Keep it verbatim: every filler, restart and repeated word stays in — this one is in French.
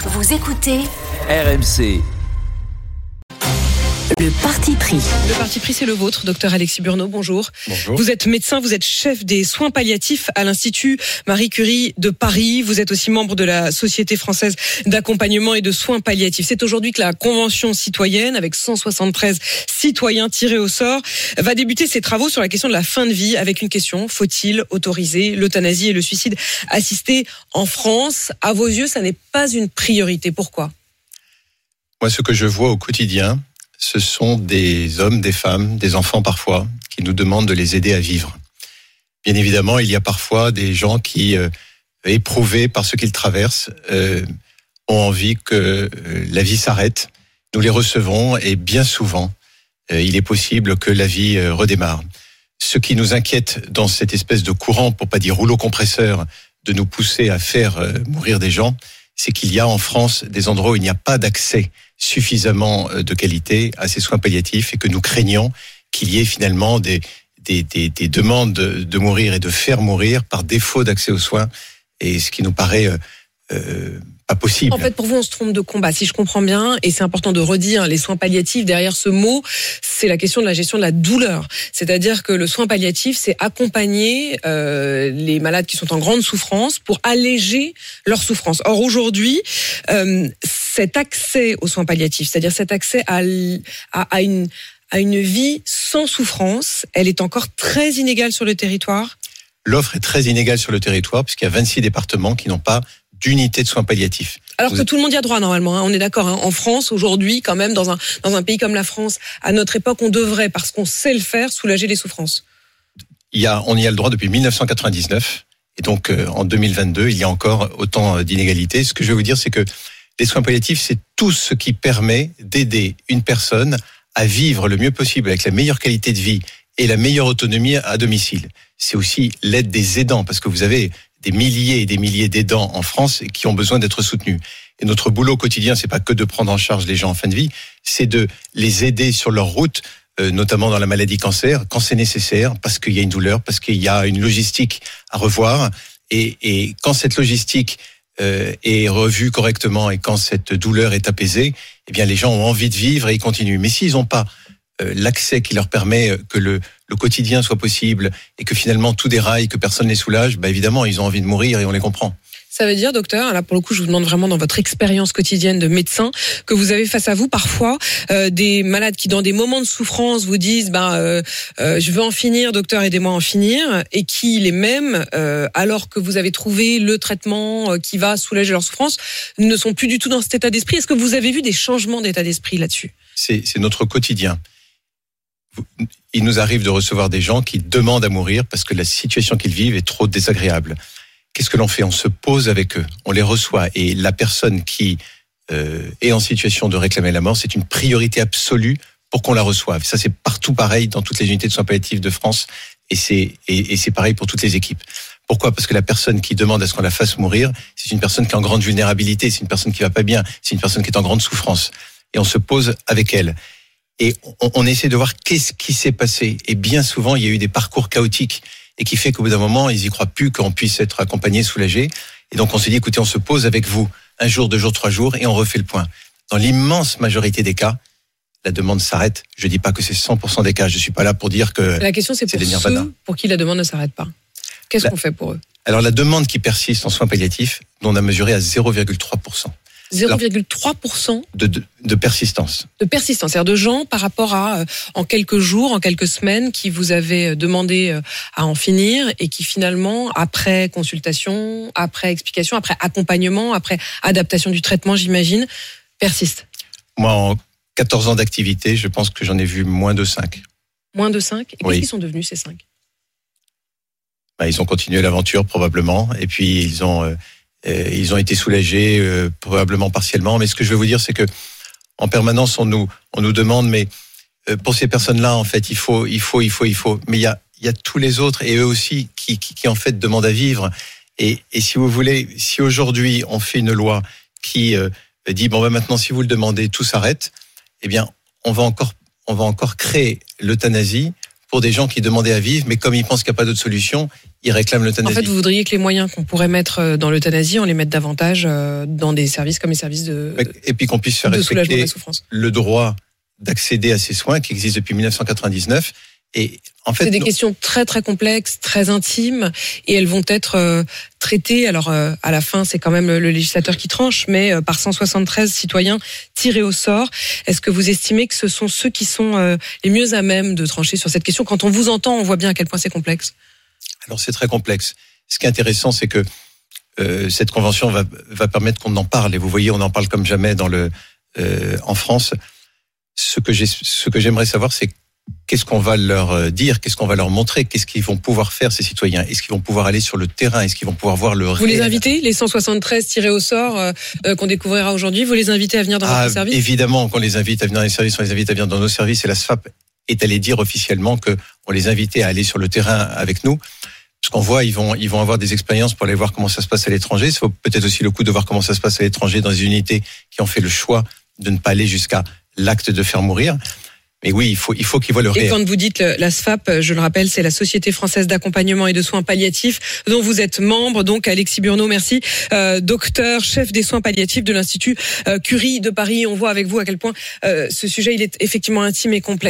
Vous écoutez R M C. Le parti pris. Le parti pris, c'est le vôtre, docteur Alexis Burneau, bonjour. Bonjour. Vous êtes médecin, vous êtes chef des soins palliatifs à l'Institut Marie Curie de Paris. Vous êtes aussi membre de la Société française d'accompagnement et de soins palliatifs. C'est aujourd'hui que la Convention citoyenne, avec cent soixante-treize citoyens tirés au sort, va débuter ses travaux sur la question de la fin de vie avec une question: faut-il autoriser l'euthanasie et le suicide assisté en France? À vos yeux, ça n'est pas une priorité. Pourquoi? Moi, ce que je vois au quotidien, ce sont des hommes, des femmes, des enfants parfois, qui nous demandent de les aider à vivre. Bien évidemment, il y a parfois des gens qui, euh, éprouvés par ce qu'ils traversent, euh, ont envie que euh, la vie s'arrête. Nous les recevons et bien souvent, euh, il est possible que la vie euh, redémarre. Ce qui nous inquiète dans cette espèce de courant, pour pas dire rouleau compresseur, de nous pousser à faire euh, mourir des gens, c'est qu'il y a en France des endroits où il n'y a pas d'accès suffisamment de qualité à ces soins palliatifs et que nous craignons qu'il y ait finalement des, des, des, des demandes de, de mourir et de faire mourir par défaut d'accès aux soins, et ce qui nous paraît euh, euh, pas possible. En fait, pour vous, on se trompe de combat, si je comprends bien, et c'est important de redire, les soins palliatifs, derrière ce mot, c'est la question de la gestion de la douleur. C'est-à-dire que le soin palliatif, c'est accompagner euh, les malades qui sont en grande souffrance pour alléger leur souffrance. Or, aujourd'hui, euh, cet accès aux soins palliatifs, c'est-à-dire cet accès à, à, à, une, à une vie sans souffrance, elle est encore très inégale sur le territoire. L'offre est très inégale sur le territoire, puisqu'il y a vingt-six départements qui n'ont pas d'unité de soins palliatifs. Alors Vous que êtes... tout le monde y a droit normalement, hein, on est d'accord. Hein. En France, aujourd'hui, quand même, dans un, dans un pays comme la France, à notre époque, on devrait, parce qu'on sait le faire, soulager les souffrances. Il y a, on y a le droit depuis dix-neuf cent quatre-vingt-dix-neuf, et donc euh, en deux mille vingt-deux, il y a encore autant d'inégalités. Ce que je veux vous dire, c'est que les soins palliatifs, c'est tout ce qui permet d'aider une personne à vivre le mieux possible avec la meilleure qualité de vie et la meilleure autonomie à domicile. C'est aussi l'aide des aidants, parce que vous avez des milliers et des milliers d'aidants en France qui ont besoin d'être soutenus. Et notre boulot quotidien, c'est pas que de prendre en charge les gens en fin de vie, c'est de les aider sur leur route, euh, notamment dans la maladie cancer, quand c'est nécessaire, parce qu'il y a une douleur, parce qu'il y a une logistique à revoir. Et, et quand cette logistique euh, est revue correctement et quand cette douleur est apaisée, eh bien les gens ont envie de vivre et ils continuent. Mais s'ils n'ont pas euh, l'accès qui leur permet que le le quotidien soit possible et que finalement tout déraille, que personne les soulage, bah évidemment, ils ont envie de mourir et on les comprend. Ça veut dire, docteur, là pour le coup, je vous demande vraiment dans votre expérience quotidienne de médecin, que vous avez face à vous parfois euh, des malades qui, dans des moments de souffrance, vous disent bah, euh, euh, je veux en finir, docteur, aidez-moi à en finir, et qui les mêmes, euh, alors que vous avez trouvé le traitement euh, qui va soulager leur souffrance, ne sont plus du tout dans cet état d'esprit. Est-ce que vous avez vu des changements d'état d'esprit là-dessus? C'est, c'est notre quotidien. Il nous arrive de recevoir des gens qui demandent à mourir parce que la situation qu'ils vivent est trop désagréable. Qu'est-ce que l'on fait? On se pose avec eux, on les reçoit, et la personne qui euh, est en situation de réclamer la mort, c'est une priorité absolue pour qu'on la reçoive. Ça, c'est partout pareil dans toutes les unités de soins palliatifs de France, et c'est, et, et c'est pareil pour toutes les équipes. Pourquoi? Parce que la personne qui demande à ce qu'on la fasse mourir, c'est une personne qui est en grande vulnérabilité, c'est une personne qui va pas bien, c'est une personne qui est en grande souffrance. Et on se pose avec elle. Et on, on essaie de voir qu'est-ce qui s'est passé. Et bien souvent, il y a eu des parcours chaotiques et qui fait qu'au bout d'un moment, ils y croient plus qu'on puisse être accompagné, soulagé. Et donc, on s'est dit, écoutez, on se pose avec vous un jour, deux jours, trois jours et on refait le point. Dans l'immense majorité des cas, la demande s'arrête. Je dis pas que c'est cent pour cent des cas. Je suis pas là pour dire que la question, c'est, c'est pour ceux pour qui la demande ne s'arrête pas. Qu'est-ce la, qu'on fait pour eux? Alors, la demande qui persiste en soins palliatifs, on a mesuré à zéro virgule trois pour cent. zéro virgule trois pour cent de, de, de persistance. De persistance, c'est-à-dire de gens par rapport à, euh, en quelques jours, en quelques semaines, qui vous avaient demandé euh, à en finir et qui finalement, après consultation, après explication, après accompagnement, après adaptation du traitement, j'imagine, persistent. Moi, en quatorze ans d'activité, je pense que j'en ai vu moins de cinq. Moins de cinq? Et oui. Qu'est-ce qu'ils sont devenus, ces cinq? Bah, ils ont continué l'aventure, probablement, et puis ils ont... Euh, Euh, ils ont été soulagés, euh, probablement partiellement. Mais ce que je veux vous dire, c'est que en permanence, on nous, on nous demande, mais euh, pour ces personnes-là, en fait, il faut, il faut, il faut, il faut. Mais il y a, il y a tous les autres et eux aussi qui, qui, qui en fait demandent à vivre. Et, et si vous voulez, si aujourd'hui on fait une loi qui euh, dit bon ben maintenant, si vous le demandez, tout s'arrête, eh bien, on va encore, on va encore créer l'euthanasie pour des gens qui demandaient à vivre, mais comme ils pensent qu'il n'y a pas d'autre solution, ils réclament l'euthanasie. En fait, vous voudriez que les moyens qu'on pourrait mettre dans l'euthanasie, on les mette davantage dans des services comme les services de et puis qu'on puisse faire respecter le droit d'accéder à ces soins qui existent depuis mille neuf cent quatre-vingt-dix-neuf. Et en fait, c'est des non. questions très très complexes, très intimes, et elles vont être euh, traitées. Alors euh, à la fin, c'est quand même le, le législateur qui tranche, mais euh, par cent soixante-treize citoyens tirés au sort. Est-ce que vous estimez que ce sont ceux qui sont euh, les mieux à même de trancher sur cette question? Quand on vous entend, on voit bien à quel point c'est complexe. Alors c'est très complexe. Ce qui est intéressant, c'est que euh, cette convention va, va permettre qu'on en parle. Et vous voyez, on en parle comme jamais dans le euh, en France. Ce que j'ai, ce que j'aimerais savoir, c'est qu'est-ce qu'on va leur dire, qu'est-ce qu'on va leur montrer, qu'est-ce qu'ils vont pouvoir faire, ces citoyens? Est-ce qu'ils vont pouvoir aller sur le terrain? Est-ce qu'ils vont pouvoir voir le réel? Vous les invitez, les cent soixante-treize tirés au sort euh, euh, qu'on découvrira aujourd'hui, vous les invitez à venir dans ah, votre service? Évidemment qu'on les invite à venir dans les services, on les invite à venir dans nos services, et la S F A P est allée dire officiellement qu'on les invitait à aller sur le terrain avec nous. Parce qu'on voit, ils vont, ils vont avoir des expériences pour aller voir comment ça se passe à l'étranger. Ça vaut peut-être aussi le coup de voir comment ça se passe à l'étranger dans des unités qui ont fait le choix de ne pas aller jusqu'à l'acte de faire mourir. Mais oui, il faut, il faut qu'ils voient le réel. Et quand vous dites la S F A P, je le rappelle, c'est la Société française d'accompagnement et de soins palliatifs, dont vous êtes membre. Donc, Alexis Burneau, merci. Euh, docteur, chef des soins palliatifs de l'Institut euh, Curie de Paris. On voit avec vous à quel point euh, ce sujet, il est effectivement intime et complexe.